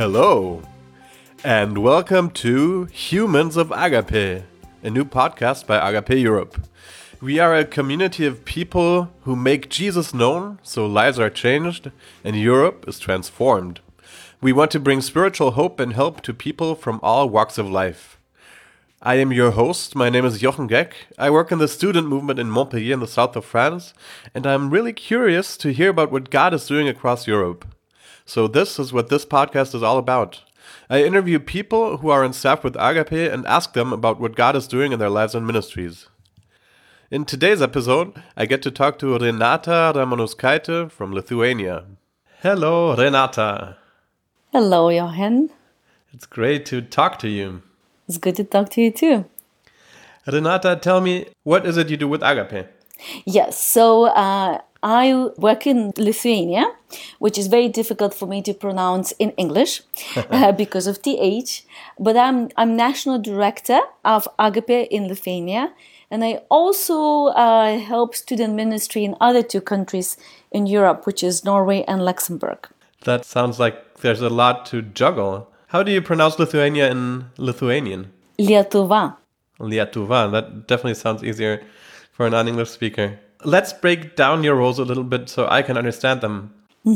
Hello, and welcome to Humans of Agape, a new podcast by Agape Europe. We are a community of people who make Jesus known, so lives are changed and Europe is transformed. We want to bring spiritual hope and help to people from all walks of life. I am your host. My name is Jochen Geck. I work in the student movement in Montpellier in the south of France, and I'm really curious to hear about what God is doing across Europe. So this is what this podcast is all about. I interview people who are on staff with Agape and ask them about what God is doing in their lives and ministries. In today's episode, I get to talk to Renata Ramanauskaitė from Lithuania. Hello, Renata. Hello, Jochen. It's great to talk to you. It's good to talk to you too. Renata, tell me, what is it you do with Agape? Yes, so I work in Lithuania, which is very difficult for me to pronounce in English because of TH. But I'm national director of Agape in Lithuania, and I also help student ministry in other two countries in Europe, which is Norway and Luxembourg. That sounds like there's a lot to juggle. How do you pronounce Lithuania in Lithuanian? Lietuva. Lietuva. That definitely sounds easier for a non-English speaker. Let's break down your roles a little bit so I can understand them.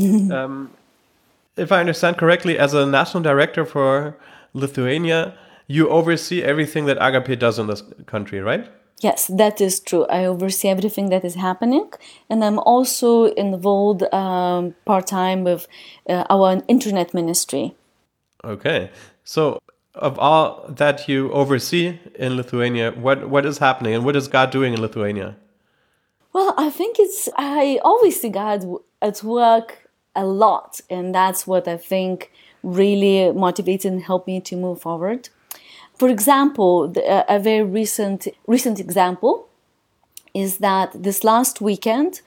If I understand correctly, as a national director for Lithuania, you oversee everything that Agape does in this country, right? Yes, that is true. I oversee everything that is happening, and I'm also involved part-time with our internet ministry. Okay. So of all that you oversee in Lithuania, what is happening and what is God doing in Lithuania? Well, I think I always see God at work a lot, and that's what I think really motivates and helped me to move forward. For example, a very recent example is that this last weekend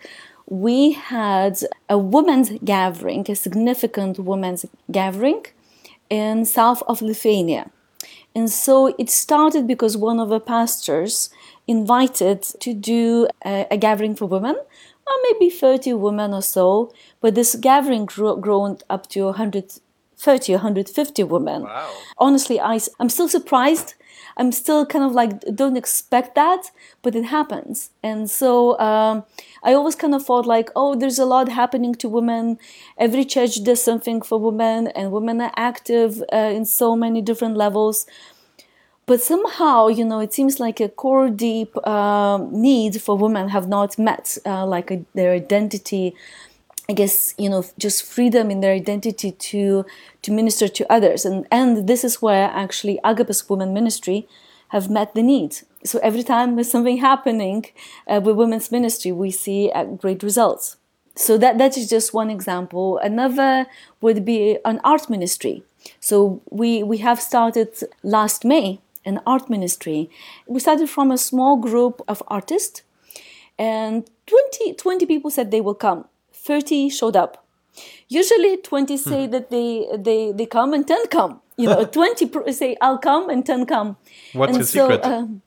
we had a women's gathering, a significant women's gathering in south of Lithuania. And so it started because one of the pastors invited to do a gathering for women, or maybe 30 women or so, but this gathering grown up to 130, 150 women. Wow. Honestly, I'm still surprised. I'm still kind of like, don't expect that, but it happens. And so I always kind of thought like, oh, there's a lot happening to women. Every church does something for women, and women are active in so many different levels. But somehow, it seems like a core deep need for women have not met, their identity, I guess, just freedom in their identity to minister to others. And this is where actually Agape's women ministry have met the need. So every time there's something happening with women's ministry, we see great results. So that is just one example. Another would be an art ministry. So we have started last May an art ministry. We started from a small group of artists, and 20 people said they will come. 30 showed up. Usually 20 say that they come and 10 come. 20 say I'll come and 10 come. What's your secret?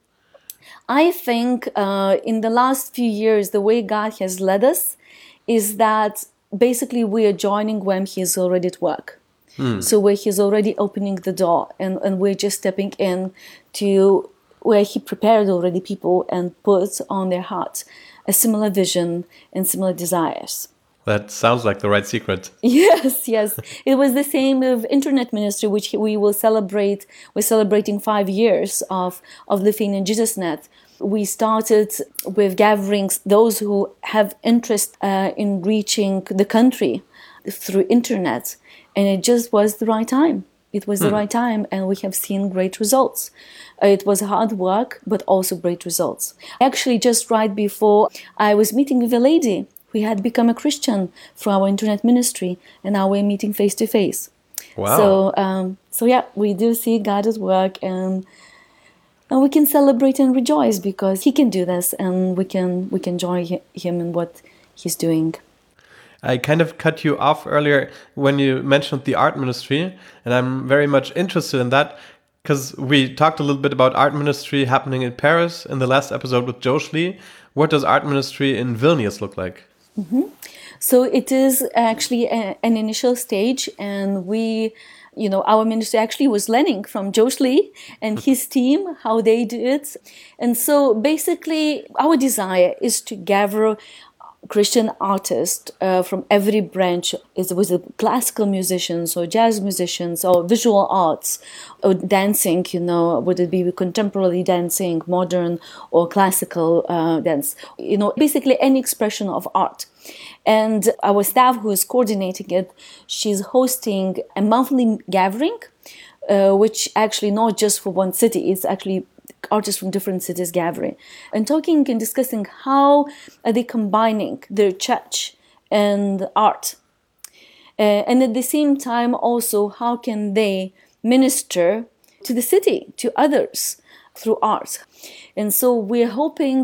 I think in the last few years, the way God has led us is that basically we are joining when He is already at work. So where He's already opening the door, and we're just stepping in to where He prepared already people and put on their hearts a similar vision and similar desires. That sounds like the right secret. Yes. It was the same with internet ministry, which we will celebrate. We're celebrating 5 years of Lithuanian JesusNet. We started with gatherings, those who have interest in reaching the country through internet. And it just was the right time. It was the right time, and we have seen great results. It was hard work, but also great results. Actually, just right before I was meeting with a lady who had become a Christian through our internet ministry, and now we're meeting face to face. Wow. So yeah, we do see God at work, and we can celebrate and rejoice because He can do this, and we can join Him in what He's doing. I kind of cut you off earlier when you mentioned the art ministry, and I'm very much interested in that because we talked a little bit about art ministry happening in Paris in the last episode with Joe Schlee. What does art ministry in Vilnius look like? Mm-hmm. So it is actually an initial stage, and we Our ministry actually was learning from Josh Lee and his team, how they do it. And so basically our desire is to gather Christian artists from every branch, with the classical musicians or jazz musicians or visual arts or dancing, would it be contemporary dancing, modern or classical dance, basically any expression of art. And our staff who is coordinating it, she's hosting a monthly gathering, which actually not just for one city, it's actually artists from different cities gathering and talking and discussing how are they combining their church and art. And at the same time also, how can they minister to the city, to others through art. And so we're hoping,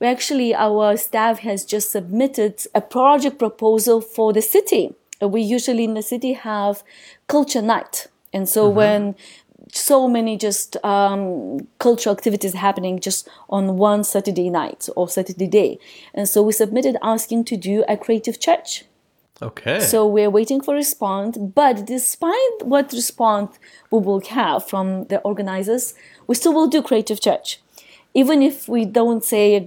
our staff has just submitted a project proposal for the city. We usually in the city have culture night. And so when so many just cultural activities happening just on one Saturday night or Saturday day. And so we submitted asking to do a creative church. Okay. So we're waiting for a response. But despite what response we will have from the organizers, we still will do creative church. Even if we don't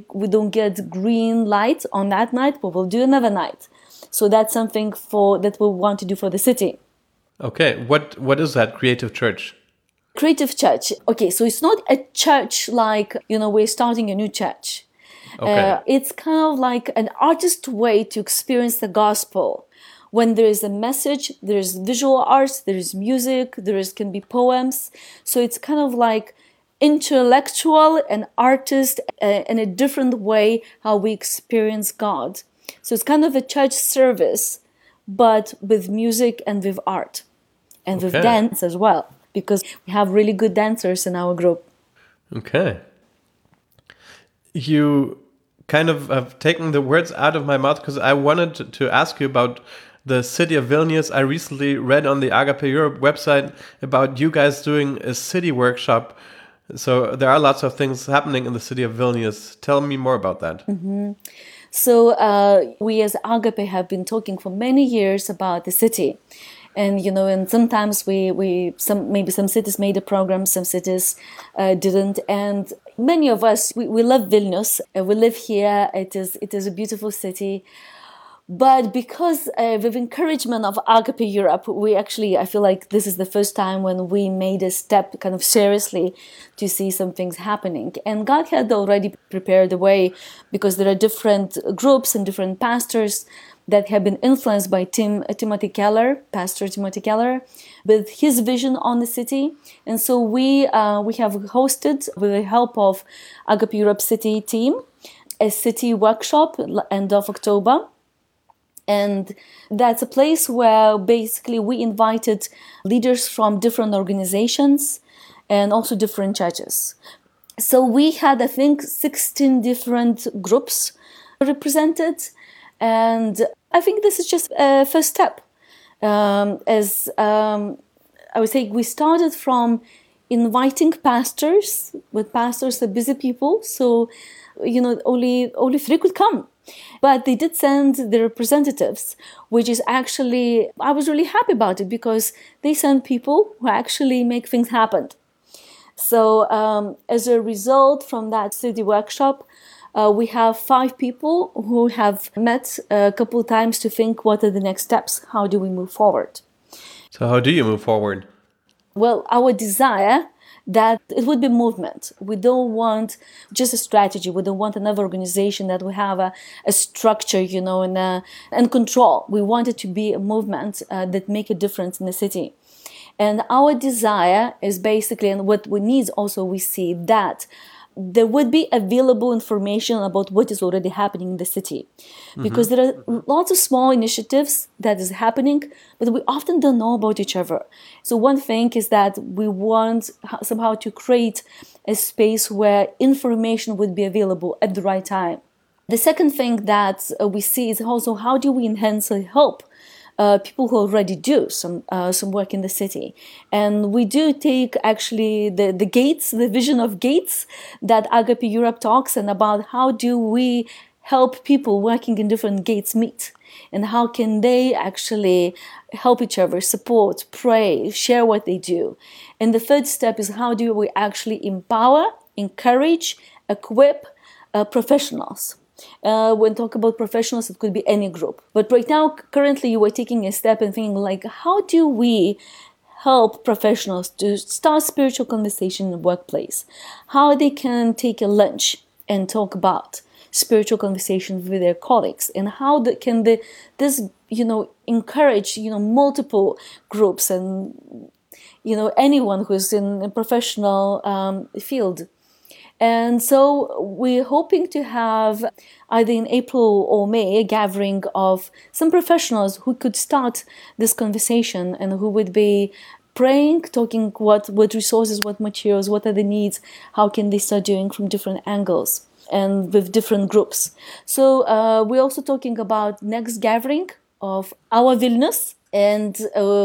get green light on that night, we will do another night. So that's something that we want to do for the city. Okay. What is that creative church? Creative church. Okay, so it's not a church like, we're starting a new church. Okay. It's kind of like an artist way to experience the gospel. When there is a message, there's visual arts, there's music, can be poems. So it's kind of like intellectual and artist in a different way how we experience God. So it's kind of a church service, but with music and with art and with dance as well, because we have really good dancers in our group. Okay. You kind of have taken the words out of my mouth, because I wanted to ask you about the city of Vilnius. I recently read on the Agape Europe website about you guys doing a city workshop. So there are lots of things happening in the city of Vilnius. Tell me more about that. Mm-hmm. So we as Agape have been talking for many years about the city. And, and sometimes maybe some cities made a program, some cities didn't. And many of us, we love Vilnius. We live here. It is a beautiful city. But because with encouragement of Agape Europe, I feel like this is the first time when we made a step kind of seriously to see some things happening. And God had already prepared the way, because there are different groups and different pastors that have been influenced by Timothy Keller, Pastor Timothy Keller, with his vision on the city. And so we have hosted, with the help of Agape Europe City team, a city workshop end of October. And that's a place where basically we invited leaders from different organizations and also different churches. So we had, I think, 16 different groups represented. And I think this is just a first step. I would say we started from inviting pastors, but pastors are busy people. So, only 3 could come. But they did send their representatives, which is actually, I was really happy about it, because they send people who actually make things happen. So as a result from that city workshop, we have 5 people who have met a couple of times to think what are the next steps, how do we move forward. So how do you move forward? Well, our desire that it would be movement. We don't want just a strategy. We don't want another organization that will have a structure, and control. We want it to be a movement that make a difference in the city. And our desire is basically, and what we need also, we see that there would be available information about what is already happening in the city. Because there are lots of small initiatives that is happening, but we often don't know about each other. So one thing is that we want somehow to create a space where information would be available at the right time. The second thing that we see is also how do we enhance and help people who already do some work in the city. And we do take actually the vision of gates that Agape Europe talks, and about how do we help people working in different gates meet, and how can they actually help each other, support, pray, share what they do. And the third step is how do we actually empower, encourage, equip professionals. When talk about professionals, it could be any group. But right now, currently, you are taking a step and thinking like, how do we help professionals to start spiritual conversation in the workplace? How they can take a lunch and talk about spiritual conversations with their colleagues, and how this encourage multiple groups and anyone who's in a professional field. And so we're hoping to have either in April or May a gathering of some professionals who could start this conversation and who would be praying, talking what resources, what materials, what are the needs, how can they start doing from different angles and with different groups. So we're also talking about next gathering of our Vilnius, and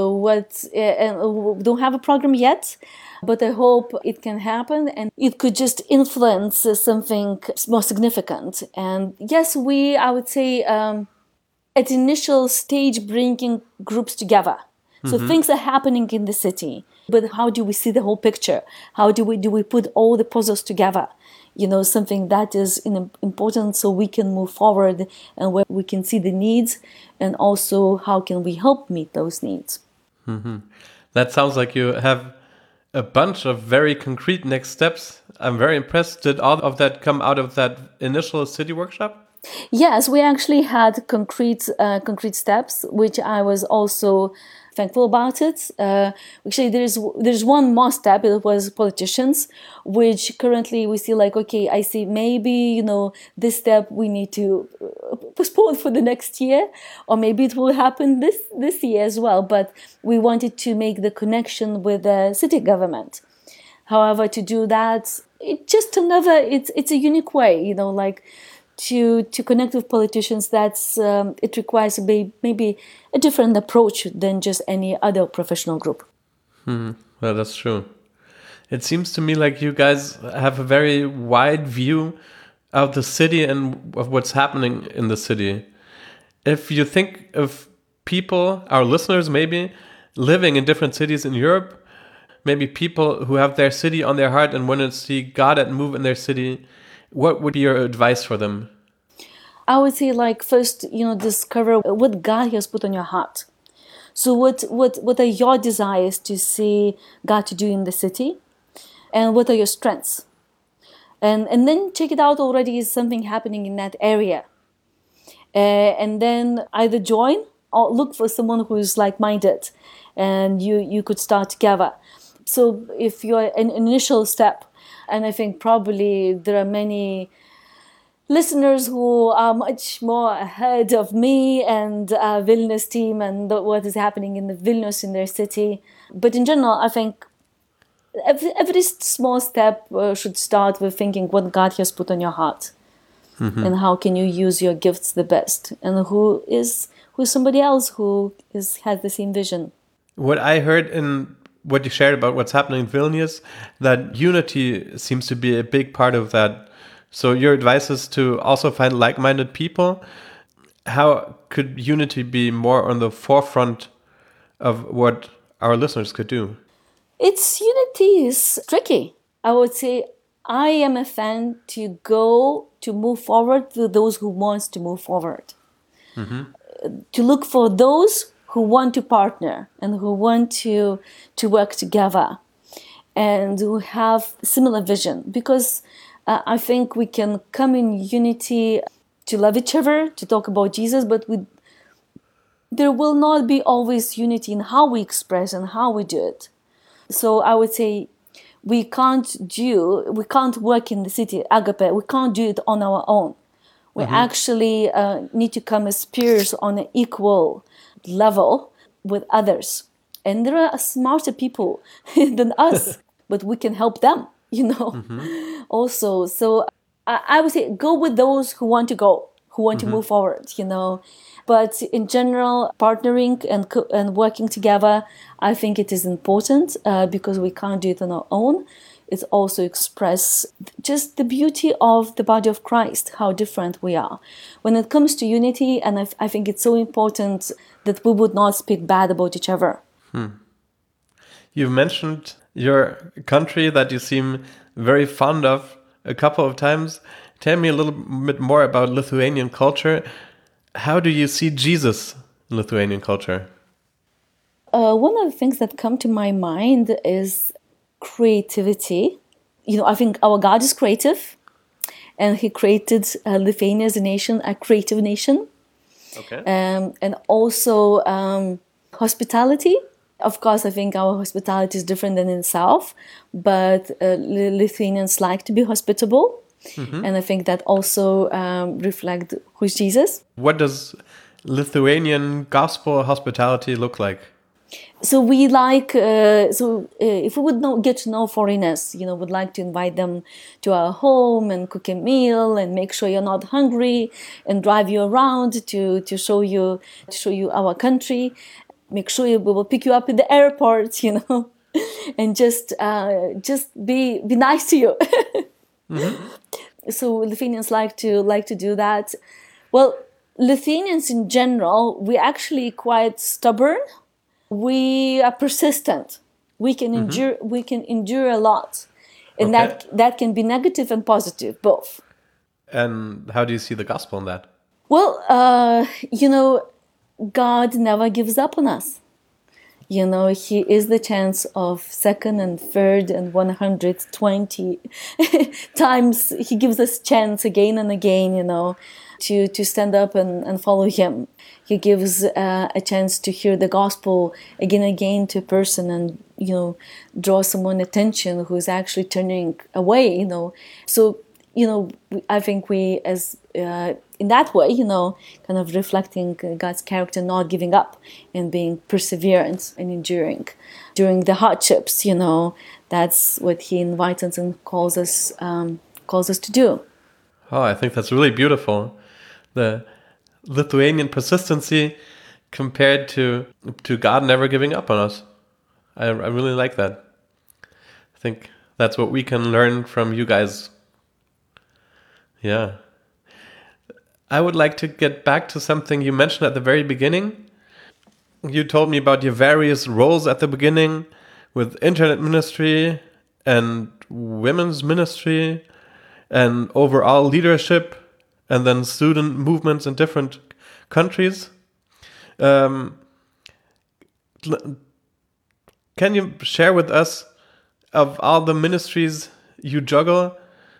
we don't have a program yet, but I hope it can happen and it could just influence something more significant. And yes, I would say, at initial stage, bringing groups together. So things are happening in the city, but how do we see the whole picture? How do we put all the puzzles together? Something that is important so we can move forward and where we can see the needs, and also how can we help meet those needs. That sounds like you have a bunch of very concrete next steps. I'm very impressed. Did all of that come out of that initial city workshop? Yes, we actually had concrete steps, which I was also thankful about it. Actually, there's one more step. It was politicians, which currently we see like, okay, I see maybe this step we need to postpone for the next year, or maybe it will happen this year as well. But we wanted to make the connection with the city government. However, to do that, it's a unique way, like. To connect with politicians, it requires maybe a different approach than just any other professional group. Well, that's true. It seems to me like you guys have a very wide view of the city and of what's happening in the city. If you think of people, our listeners maybe, living in different cities in Europe, maybe people who have their city on their heart and want to see God and move in their city, what would be your advice for them? I would say, like, first, discover what God has put on your heart. So what are your desires to see God to do in the city? And what are your strengths? And then check it out already is something happening in that area. And then either join or look for someone who is like-minded, and you could start together. So if you're an initial step, and I think probably there are many listeners who are much more ahead of me and Vilnius team and what is happening in the Vilnius in their city. But in general, I think every small step should start with thinking what God has put on your heart, and how can you use your gifts the best, and who is somebody else who has the same vision. What I heard in what you shared about what's happening in Vilnius, that unity seems to be a big part of that. So your advice is to also find like-minded people. How could unity be more on the forefront of what our listeners could do? Unity is tricky. I would say I am a fan to move forward with those who wants to move forward. To look for those who want to partner and who want to work together and who have similar vision, because I think we can come in unity to love each other, to talk about Jesus, but there will not be always unity in how we express and how we do it. So I would say we can't work in the city, Agape, we can't do it on our own. We actually need to come as peers on an equal level with others. And there are smarter people than us, but we can help them, also. So I would say go with those who want to go, who want to move forward, But in general, partnering and working together, I think it is important because we can't do it on our own. it also express just the beauty of the body of Christ, how different we are. When it comes to unity, and I think it's so important that we would not speak bad about each other. You've mentioned your country that you seem very fond of a couple of times. Tell me a little bit more about Lithuanian culture. How do you see Jesus in Lithuanian culture? One of the things that come to my mind is creativity. I think our God is creative, and He created Lithuania as a nation, a creative nation. Okay. And also hospitality. Of course, I think our hospitality is different than in the South, but Lithuanians like to be hospitable. And I think that also reflects who's Jesus. What does Lithuanian gospel hospitality look like? So we like, if we would get to know foreigners, would like to invite them to our home and cook a meal and make sure you're not hungry and drive you around to show you our country. Make sure we will pick you up in the airport, and just be nice to you. So Lithuanians like to do that. Well, Lithuanians in general, we're actually quite stubborn. We are persistent. We can endure. We can endure a lot, and that can be negative and positive both. And how do you see the gospel in that? Well, God never gives up on us. He is the chance of second and third and 120 times. He gives us chance again and again, to stand up and follow Him. He gives a chance to hear the gospel again and again to a person and, draw someone attention who is actually turning away, So, I think we as... in that way, kind of reflecting God's character, not giving up and being perseverant and enduring during the hardships. That's what He invites us and calls us to do. Oh, I think that's really beautiful. The Lithuanian persistency compared to God never giving up on us. I really like that. I think that's what we can learn from you guys. Yeah. I would like to get back to something you mentioned at the very beginning. You told me about your various roles at the beginning with internet ministry and women's ministry and overall leadership and then student movements in different countries. Can you share with us, of all the ministries you juggle,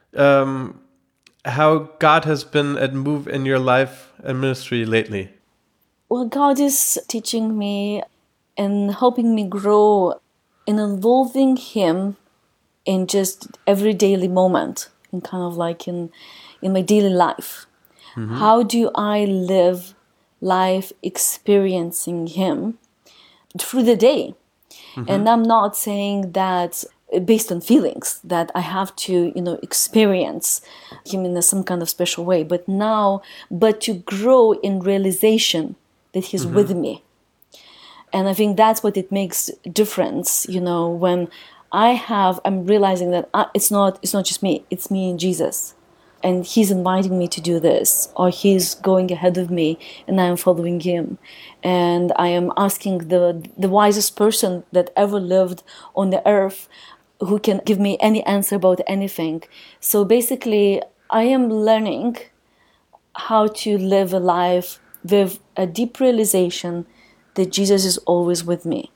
how God has been at move in your life and ministry lately? Well, God is teaching me and helping me grow in involving Him in just every daily moment, in kind of like in my daily life. How do I live life experiencing Him through the day? And I'm not saying that based on feelings that I have to, experience Him in some kind of special way, but to grow in realization that He's with me. And I think that's what it makes difference, when I'm realizing that it's not just me, it's me and Jesus. And He's inviting me to do this, or He's going ahead of me and I am following Him. And I am asking the wisest person that ever lived on the earth who can give me any answer about anything. So basically, I am learning how to live a life with a deep realization that Jesus is always with me.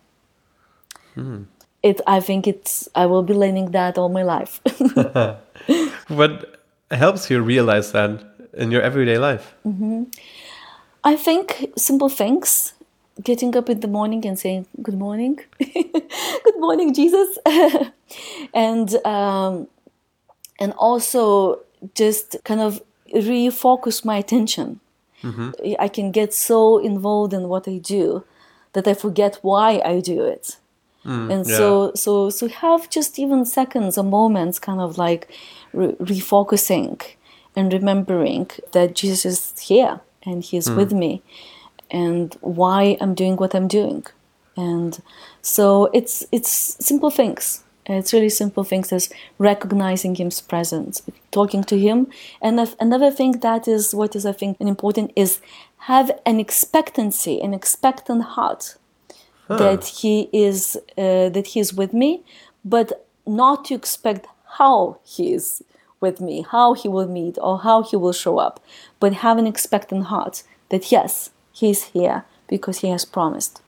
I will be learning that all my life. What helps you realize that in your everyday life? I think simple things. Getting up in the morning and saying, good morning. Good morning, Jesus. And also just kind of refocus my attention. I can get so involved in what I do that I forget why I do it. So have just even seconds or moments kind of like refocusing and remembering that Jesus is here and He is with me and why I'm doing what I'm doing. And so it's simple things. It's really simple things as recognizing Him's presence, talking to Him. And another thing that is what is, I think, important is have an expectancy, an expectant heart that He is with me, but not to expect how He is with me, how He will meet or how He will show up, but have an expectant heart that yes, He is here because He has promised.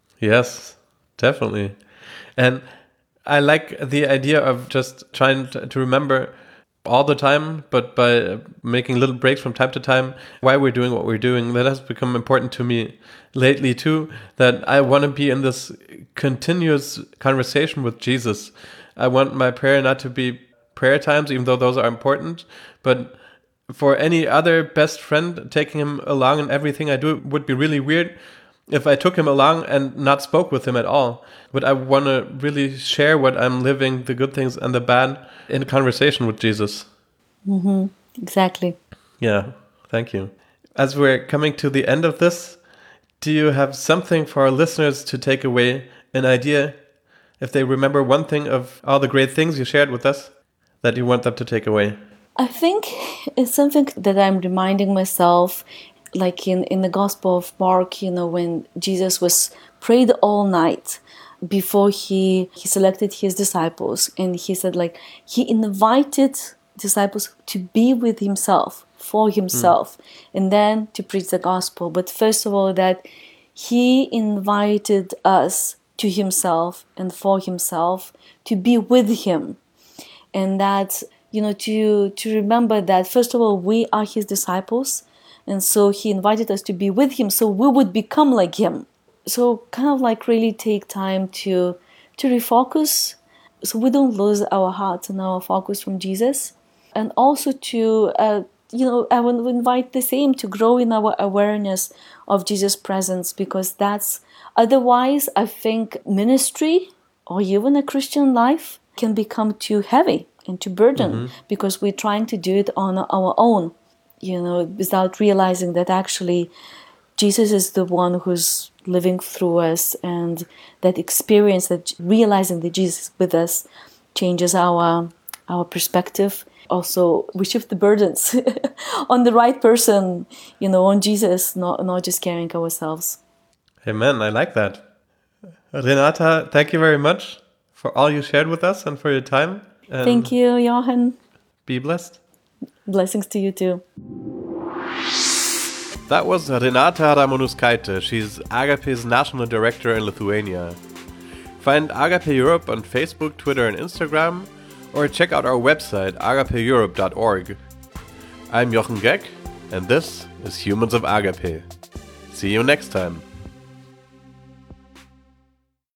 Yes, definitely. And I like the idea of just trying to remember all the time, but by making little breaks from time to time, why we're doing what we're doing. That has become important to me lately too, that I want to be in this continuous conversation with Jesus. I want my prayer not to be prayer times, even though those are important, but for any other best friend, taking him along in everything I do would be really weird if I took him along and not spoke with him at all. But I want to really share what I'm living, the good things and the bad, in conversation with Jesus. Mm-hmm. Exactly. Yeah, thank you. As we're coming to the end of this, do you have something for our listeners to take away, an idea, if they remember one thing of all the great things you shared with us, that you want them to take away? I think it's something that I'm reminding myself, like in the Gospel of Mark, when Jesus was prayed all night before he selected his disciples, and he said, like, he invited disciples to be with himself, for himself, and then to preach the gospel. But first of all, that he invited us to himself and for himself to be with him. And that, to remember that, first of all, we are his disciples. And so he invited us to be with him so we would become like him. So kind of like really take time to refocus so we don't lose our hearts and our focus from Jesus. And also to, I want to invite the same to grow in our awareness of Jesus' presence, because that's, otherwise I think ministry or even a Christian life can become too heavy and too burden because we're trying to do it on our own. Without realizing that actually Jesus is the one who's living through us, and that experience, that realizing that Jesus is with us, changes our perspective. Also, we shift the burdens on the right person, on Jesus, not just carrying ourselves. Amen. I like that. Renata, thank you very much for all you shared with us and for your time. And thank you, Johan. Be blessed. Blessings to you too. That was Renata Ramonuskaite. She's Agape's National Director in Lithuania. Find Agape Europe on Facebook, Twitter and Instagram, or check out our website, agapeeurope.org. I'm Jochen Geck, and this is Humans of Agape. See you next time.